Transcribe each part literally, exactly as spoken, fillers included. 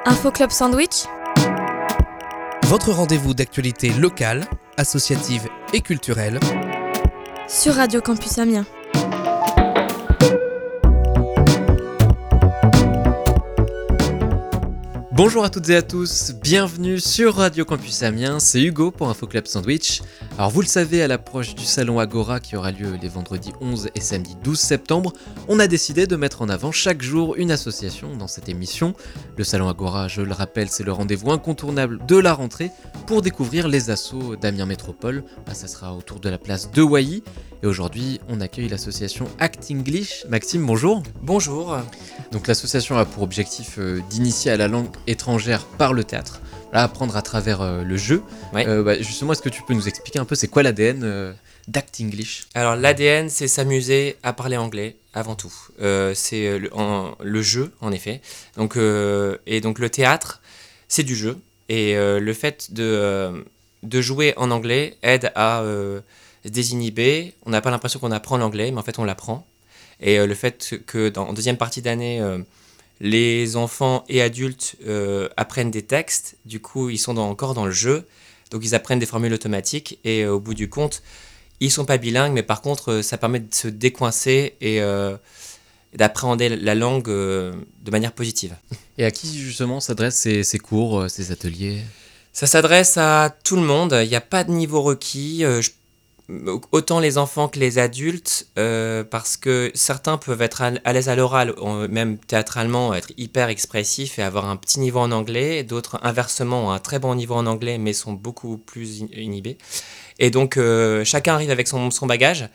Info Club Sandwich, votre rendez-vous d'actualité locale, associative et culturelle sur Radio Campus Amiens. Bonjour à toutes et à tous, bienvenue sur Radio Campus Amiens, c'est Hugo pour Info Club Sandwich. Alors vous le savez, à l'approche du salon Agora qui aura lieu les vendredis onze et samedi douze septembre, on a décidé de mettre en avant chaque jour une association dans cette émission. Le salon Agora, je le rappelle, c'est le rendez-vous incontournable de la rentrée pour découvrir les assos d'Amiens Métropole. Là, ça sera autour de la place de Wailly. Et aujourd'hui, on accueille l'association Act English. Maxime, bonjour. Bonjour. Donc l'association a pour objectif euh, d'initier à la langue étrangère par le théâtre, là, apprendre à travers euh, le jeu. Ouais. Euh, bah, justement, est-ce que tu peux nous expliquer un peu c'est quoi l'A D N euh, d'Act English ? Alors l'A D N, c'est s'amuser à parler anglais avant tout. Euh, c'est le, en, le jeu, en effet. Donc, euh, et donc le théâtre, c'est du jeu. Et euh, le fait de, euh, de jouer en anglais aide à euh, se désinhiber. On n'a pas l'impression qu'on apprend l'anglais, mais en fait on l'apprend. Et euh, le fait que dans en deuxième partie d'année, euh, les enfants et adultes euh, apprennent des textes, du coup ils sont dans, encore dans le jeu, donc ils apprennent des formules automatiques et euh, au bout du compte, ils sont pas bilingues, mais par contre euh, ça permet de se décoincer et euh, d'appréhender la langue euh, de manière positive. Et à qui justement s'adressent ces, ces cours, euh, ces ateliers ? Ça s'adresse à tout le monde, il n'y a pas de niveau requis, euh, je autant les enfants que les adultes, euh, parce que certains peuvent être à l'aise à l'oral, même théâtralement, être hyper expressifs et avoir un petit niveau en anglais. D'autres, inversement, ont un très bon niveau en anglais, mais sont beaucoup plus inhibés. Et donc, euh, chacun arrive avec son, son bagage.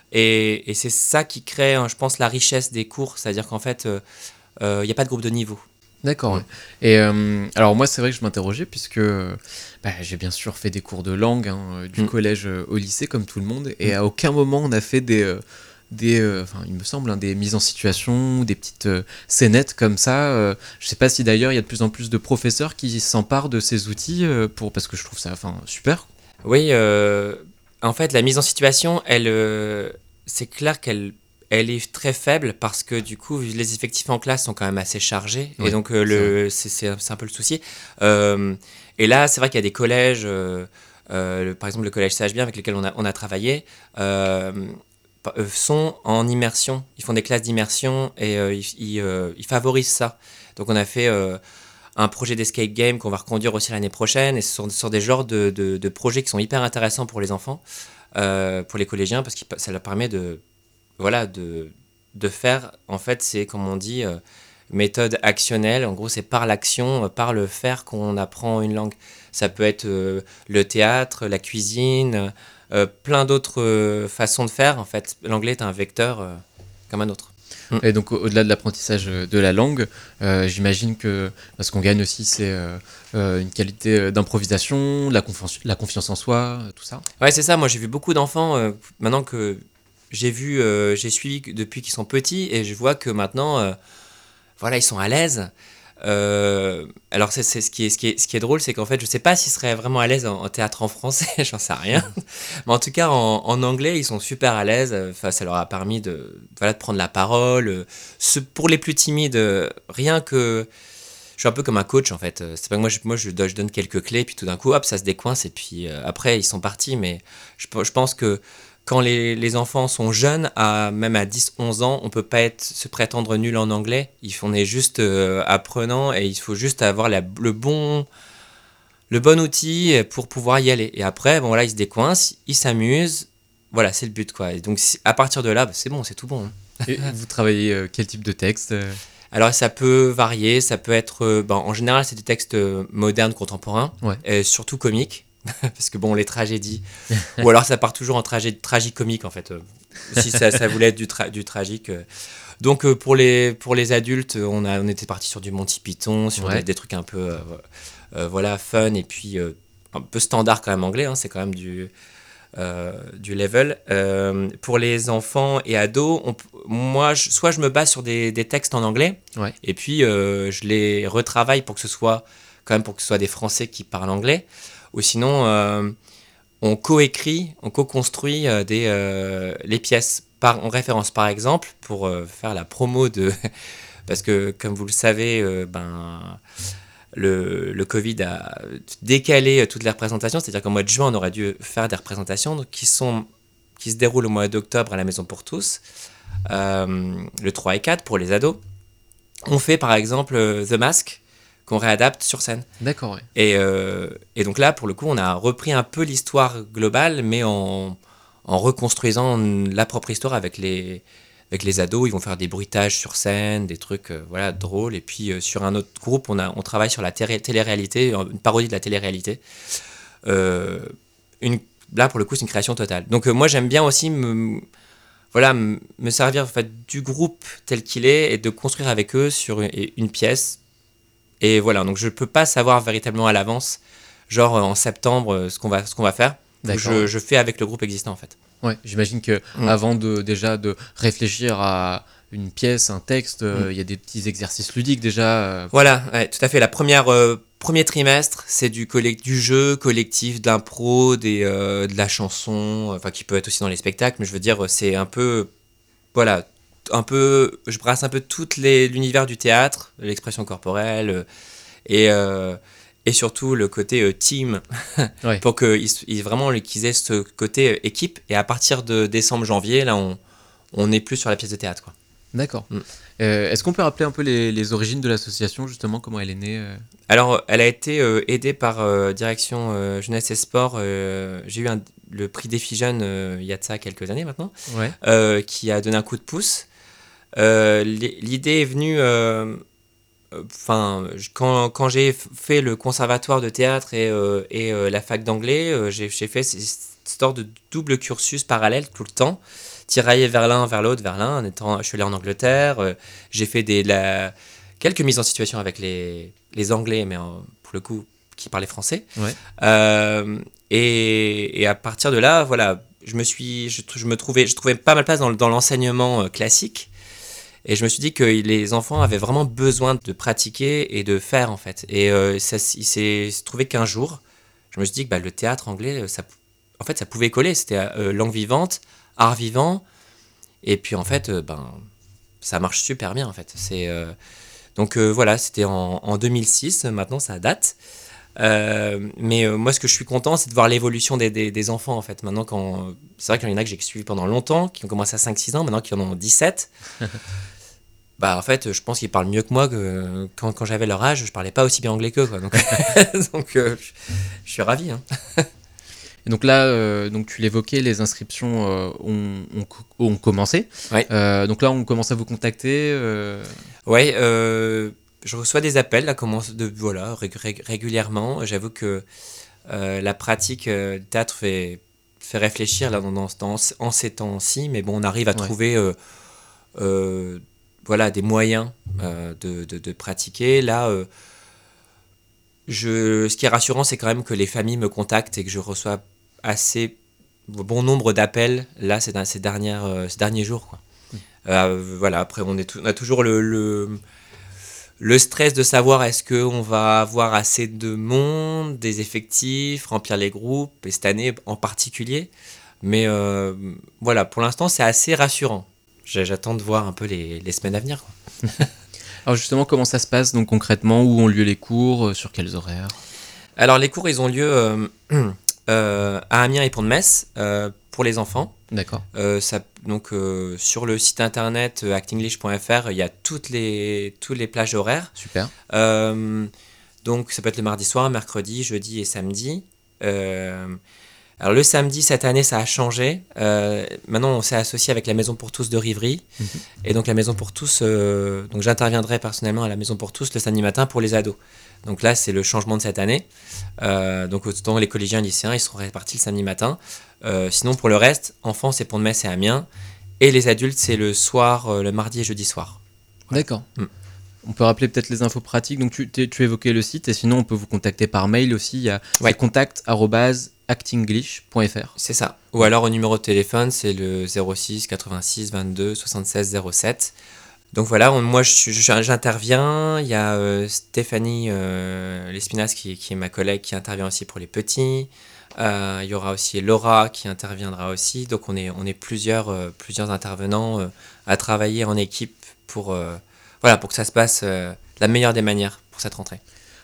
Et, et c'est ça qui crée, hein, je pense, la richesse des cours. C'est-à-dire qu'en fait, il euh, n'y euh, a pas de groupe de niveau. D'accord. Ouais. Et euh, alors moi, c'est vrai que je m'interrogeais puisque bah, j'ai bien sûr fait des cours de langue, hein, du mmh. collège au lycée comme tout le monde, et mmh. à aucun moment on a fait des, euh, des, euh, enfin il me semble, hein, des mises en situation, des petites euh, scénettes comme ça. Euh, je sais pas si d'ailleurs il y a de plus en plus de professeurs qui s'emparent de ces outils euh, pour parce que je trouve ça, enfin super. Oui, euh, en fait la mise en situation, elle, euh, c'est clair qu'elle Elle est très faible parce que du coup, les effectifs en classe sont quand même assez chargés. Oui, et donc, euh, le, c'est, c'est, c'est un peu le souci. Euh, et là, c'est vrai qu'il y a des collèges, euh, euh, par exemple le collège C H bien avec lequel on a, on a travaillé, euh, sont en immersion. Ils font des classes d'immersion et euh, ils, ils, euh, ils favorisent ça. Donc, on a fait euh, un projet d'escape game qu'on va reconduire aussi l'année prochaine. Et ce sont, ce sont des genres de, de, de projets qui sont hyper intéressants pour les enfants, euh, pour les collégiens, parce que ça leur permet de... Voilà, de, de faire, en fait, c'est comme on dit, euh, méthode actionnelle. En gros, c'est par l'action, euh, par le faire qu'on apprend une langue. Ça peut être euh, le théâtre, la cuisine, euh, plein d'autres euh, façons de faire. En fait, l'anglais est un vecteur euh, comme un autre. Et donc, au-delà de l'apprentissage de la langue, euh, j'imagine que ce qu'on gagne aussi, c'est euh, euh, une qualité d'improvisation, la, confi- la confiance en soi, tout ça. Ouais, c'est ça. Moi, j'ai vu beaucoup d'enfants, euh, maintenant que... J'ai vu, euh, j'ai suivi depuis qu'ils sont petits et je vois que maintenant, euh, voilà, ils sont à l'aise. Euh, alors, c'est, c'est ce, qui est, ce, qui est, ce qui est drôle, c'est qu'en fait, je ne sais pas s'ils seraient vraiment à l'aise en, en théâtre en français, j'en sais rien. Mais en tout cas, en, en anglais, ils sont super à l'aise. Enfin, ça leur a permis de, voilà, de prendre la parole. Ce, pour les plus timides, rien que... Je suis un peu comme un coach, en fait. C'est pas que moi, je, moi je, je donne quelques clés, puis tout d'un coup, hop, ça se décoince. Et puis euh, après, ils sont partis. Mais je, je pense que quand les, les enfants sont jeunes, à, même à dix onze ans, on ne peut pas être, se prétendre nul en anglais. On est juste euh, apprenant et il faut juste avoir la, le, bon, le bon outil pour pouvoir y aller. Et après, bon, voilà, ils se décoincent, ils s'amusent. Voilà, c'est le but, quoi. Et donc, à partir de là, bah, c'est bon, c'est tout bon. Hein. Et vous travaillez euh, quel type de texte ? Alors, ça peut varier. Ça peut être... Euh, ben, en général, c'est des textes modernes, contemporains, ouais. Et surtout comiques. Parce que bon, les tragédies, ou alors ça part toujours en tragédie, tragicomique en fait, euh, si ça, ça voulait être du, tra- du tragique. Euh. Donc euh, pour, les, pour les adultes, on, a, on était parti sur du Monty Python, sur ouais. des, des trucs un peu euh, euh, voilà, fun, et puis euh, un peu standard quand même anglais, hein, c'est quand même du, euh, du level. Euh, pour les enfants et ados, on, moi, je, soit je me base sur des, des textes en anglais, ouais. et puis euh, je les retravaille pour que ce soit, quand même pour que ce soit des Français qui parlent anglais. Ou sinon, euh, on coécrit, on co-construit euh, des, euh, les pièces par, en référence. Par exemple, pour euh, faire la promo de... Parce que, comme vous le savez, euh, ben, le, le Covid a décalé toutes les représentations. C'est-à-dire qu'en mois de juin, on aurait dû faire des représentations donc, qui, sont, qui se déroulent au mois d'octobre à la Maison pour tous, euh, le trois et quatre pour les ados. On fait par exemple The Mask, qu'on réadapte sur scène. D'accord, ouais. Et, euh, et donc là, pour le coup, on a repris un peu l'histoire globale, mais en, en reconstruisant la propre histoire avec les, avec les ados. Ils vont faire des bruitages sur scène, des trucs euh, voilà, drôles. Et puis euh, sur un autre groupe, on, a, on travaille sur la télé- télé-réalité, une parodie de la télé-réalité. Euh, une, là, pour le coup, c'est une création totale. Donc euh, moi, j'aime bien aussi me, voilà, me servir en fait, du groupe tel qu'il est et de construire avec eux sur une, une pièce. Et voilà, donc je ne peux pas savoir véritablement à l'avance, genre en septembre, ce qu'on va, ce qu'on va faire. Je, je fais avec le groupe existant en fait. Ouais, j'imagine que mmh. avant de, déjà de réfléchir à une pièce, un texte, il mmh. euh, y a des petits exercices ludiques déjà. Euh... Voilà, ouais, tout à fait. La première, euh, premier trimestre, c'est du, collect- du jeu collectif, de l'impro, des, euh, de la chanson, enfin qui peut être aussi dans les spectacles, mais je veux dire, c'est un peu, voilà, un peu, je brasse un peu tout l'univers du théâtre, l'expression corporelle euh, et, euh, et surtout le côté euh, team ouais. pour qu'ils ils, vraiment qu'ils aient ce côté euh, équipe. Et à partir de décembre, janvier, là, on, on est plus sur la pièce de théâtre, quoi. D'accord. Mm. Euh, est-ce qu'on peut rappeler un peu les, les origines de l'association, justement, comment elle est née euh... Alors, elle a été euh, aidée par euh, Direction euh, Jeunesse et Sport. Euh, j'ai eu un, le prix Défi Jeune euh, il y a de ça quelques années maintenant, ouais. euh, qui a donné un coup de pouce. Euh, l'idée est venue euh, enfin quand, quand j'ai fait le conservatoire de théâtre et, euh, et euh, la fac d'anglais, euh, j'ai fait cette sorte de double cursus parallèle tout le temps, tiraillé vers l'un vers l'autre vers l'un en étant, je suis allé en Angleterre, euh, j'ai fait des la, quelques mises en situation avec les, les anglais mais en, pour le coup qui parlaient français, ouais. euh, et, et à partir de là voilà je me suis je, je me trouvais je trouvais pas ma place dans, dans l'enseignement classique. Et je me suis dit que les enfants avaient vraiment besoin de pratiquer et de faire, en fait. Et euh, ça, il s'est trouvé qu'un jour, je me suis dit que bah, le théâtre anglais, ça, en fait, ça pouvait coller. C'était euh, langue vivante, art vivant. Et puis, en fait, euh, ben, ça marche super bien, en fait. C'est, euh, donc, euh, voilà, c'était en, en deux mille six. Maintenant, ça date. Euh, mais euh, moi, ce que je suis content, c'est de voir l'évolution des, des, des enfants, en fait. Maintenant, quand... c'est vrai qu'il y en a que j'ai suivi pendant longtemps, qui ont commencé à cinq six ans, maintenant qui en ont dix-sept. Bah, en fait, je pense qu'ils parlent mieux que moi. Que quand quand j'avais leur âge, je parlais pas aussi bien anglais qu'eux, quoi. Donc, donc euh, je, je suis ravi. Hein. Et donc là, euh, donc tu l'évoquais, les inscriptions euh, ont, ont, ont commencé. Ouais. Euh, donc là, on commence à vous contacter. Euh... Ouais, euh, je reçois des appels là, commence de voilà rég- rég- régulièrement. J'avoue que euh, la pratique euh, du théâtre fait fait réfléchir là dans, dans, dans en ces temps-ci, mais bon, on arrive à ouais. trouver euh, euh, voilà des moyens euh, de, de de pratiquer là. Euh, je, ce qui est rassurant, c'est quand même que les familles me contactent et que je reçois assez bon nombre d'appels là ces, ces, dernières, euh, ces derniers jours, quoi. Mmh. Euh, voilà, après on, est tout, on a toujours le, le, le stress de savoir est-ce qu'on va avoir assez de monde, des effectifs, remplir les groupes, et cette année en particulier. Mais euh, voilà, pour l'instant c'est assez rassurant. J'attends de voir un peu les, les semaines à venir, quoi. Alors justement, comment ça se passe donc concrètement? Où ont lieu les cours? euh, Sur quels horaires? Alors les cours, ils ont lieu euh, euh, à Amiens et Pont-de-Metz euh, pour les enfants. D'accord. Euh, ça, donc euh, sur le site internet euh, act english point f r, il y a toutes les, toutes les plages horaires. Super. Euh, donc ça peut être le mardi soir, mercredi, jeudi et samedi. Euh, alors le samedi, cette année, ça a changé. Euh, maintenant, on s'est associé avec la Maison pour tous de Rivry. Mmh. Et donc la Maison pour tous, euh, donc j'interviendrai personnellement à la Maison pour tous le samedi matin pour les ados. Donc là, c'est le changement de cette année. Euh, donc autant les collégiens et lycéens, ils seront répartis le samedi matin. Euh, sinon, pour le reste, enfants, c'est Pont-de-Metz et Amiens. Et les adultes, c'est le soir, euh, le mardi et jeudi soir. Ouais. D'accord. Mmh. On peut rappeler peut-être les infos pratiques. Donc tu, tu évoquais le site et sinon on peut vous contacter par mail aussi. Il y a ouais. contact arobase act english point f r. C'est ça. Ou alors au numéro de téléphone, c'est le zéro six quatre-vingt-six vingt-deux soixante-seize zéro sept. Donc voilà, on, moi je, je, j'interviens. Il y a euh, Stéphanie euh, Lespinasse qui, qui est ma collègue qui intervient aussi pour les petits. Euh, il y aura aussi Laura qui interviendra aussi. Donc on est, on est plusieurs, euh, plusieurs intervenants euh, à travailler en équipe pour... Euh, Voilà, pour que ça se passe euh, de la meilleure des manières pour cette rentrée.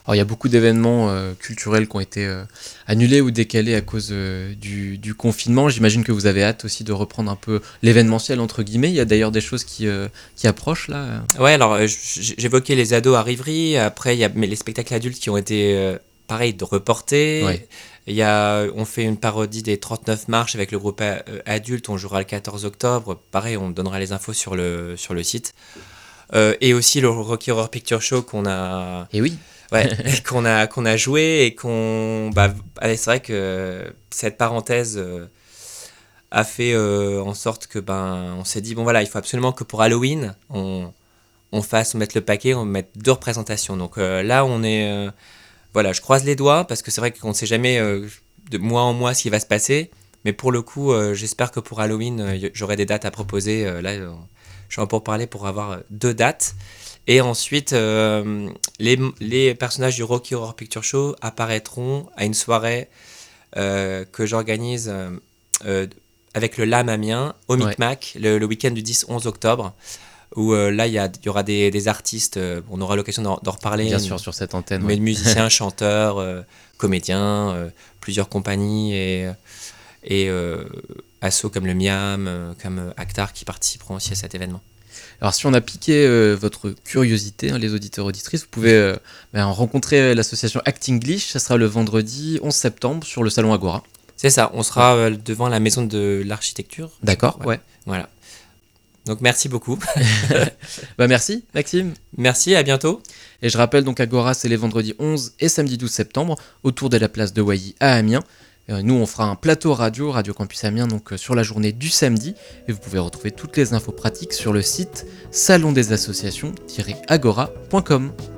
Alors il y a beaucoup d'événements euh, culturels qui ont été euh, annulés ou décalés à cause euh, du, du confinement. J'imagine que vous avez hâte aussi de reprendre un peu l'événementiel entre guillemets. Il y a d'ailleurs des choses qui, euh, qui approchent là. Ouais, alors euh, j'évoquais les ados à Rivry, après il y a les spectacles adultes qui ont été euh, pareil de reportés. Ouais. Il y a, on fait une parodie des trente-neuf marches avec le groupe euh, adulte, on jouera le quatorze octobre. Pareil, on donnera les infos sur le, sur le site. Euh, et aussi le Rocky Horror Picture Show qu'on a... Et oui. Ouais, qu'on a, qu'on a joué et qu'on... Bah, allez, c'est vrai que cette parenthèse euh, a fait euh, en sorte que ben, on s'est dit, bon voilà, il faut absolument que pour Halloween, on, on fasse, on mette le paquet, on mette deux représentations. Donc euh, là, on est... Euh, voilà, je croise les doigts parce que c'est vrai qu'on ne sait jamais euh, de mois en mois ce qui va se passer. Mais pour le coup, euh, j'espère que pour Halloween, euh, j'aurai des dates à proposer. Euh, là, euh, je suis en pour parler pour avoir deux dates. Et ensuite, euh, les, les personnages du Rocky Horror Picture Show apparaîtront à une soirée euh, que j'organise euh, euh, avec le L A M Amiens au Micmac ouais. le, le week-end du dix onze octobre. Où euh, là, il y, y aura des, des artistes, euh, on aura l'occasion d'en, d'en reparler. Bien sûr, sur cette antenne. Mais ouais. musiciens, chanteurs, euh, comédiens, euh, plusieurs compagnies et, et euh, assos comme le Miam, euh, comme Actar qui participeront aussi à cet événement. Alors si on a piqué euh, votre curiosité, hein, les auditeurs auditrices, vous pouvez euh, ben, rencontrer l'association Actinglish, ça sera le vendredi onze septembre sur le salon Agora. C'est ça, on sera euh, devant la maison de l'architecture. D'accord, ouais. ouais. Voilà. Donc merci beaucoup. bah merci Maxime. Merci, à bientôt. Et je rappelle donc Agora, c'est les vendredis onze et samedi douze septembre autour de la place de Wailly à Amiens. Euh, nous on fera un plateau radio, Radio Campus Amiens, donc euh, sur la journée du samedi. Et vous pouvez retrouver toutes les infos pratiques sur le site salon des associations tiret agora point com.